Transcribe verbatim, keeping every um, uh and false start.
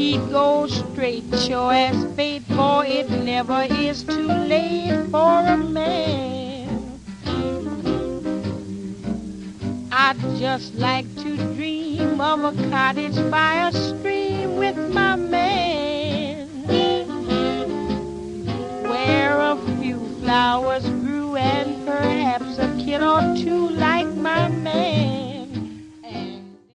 He'd go straight, sure as fate, for it never is too late for a man. I'd just like to dream of a cottage by a stream with my man, where a few flowers grew and perhaps a kid or two like